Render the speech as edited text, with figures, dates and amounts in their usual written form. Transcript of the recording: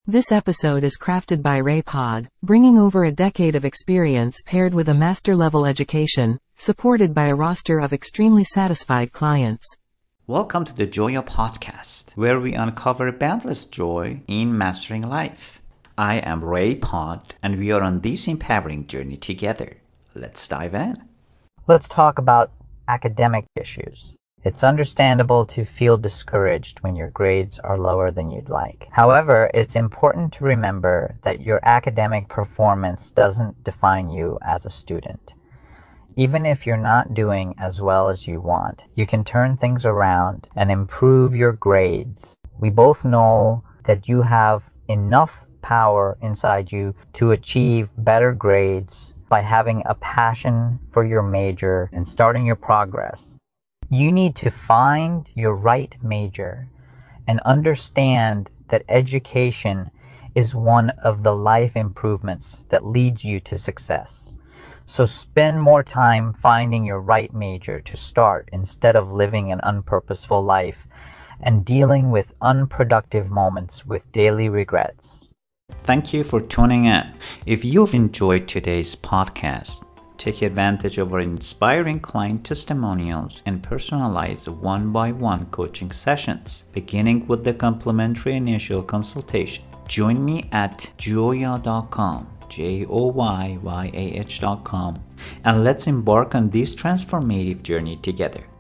This episode is crafted by RayPod, bringing over a decade of experience paired with a master-level education, supported by a roster of extremely satisfied clients. Welcome to the Joya Podcast, where we uncover boundless joy in mastering life. I am RayPod, and we are on this empowering journey together. Let's dive in. Let's talk about academic issues. It's understandable to feel discouraged when your grades are lower than you'd like. However, it's important to remember that your academic performance doesn't define you as a student. Even if you're not doing as well as you want, you can turn things around and improve your grades. We both know that you have enough power inside you to achieve better grades by having a passion for your major and starting your progress. You need to find your right major and understand that education is one of the life improvements that leads you to success. So spend more time finding your right major to start instead of living an unpurposeful life and dealing with unproductive moments with daily regrets. Thank you for tuning in. If you've enjoyed today's podcast, take advantage of our inspiring client testimonials and personalized one-by-one coaching sessions, beginning with the complimentary initial consultation. Join me at joya.com, joyyah.com, and let's embark on this transformative journey together.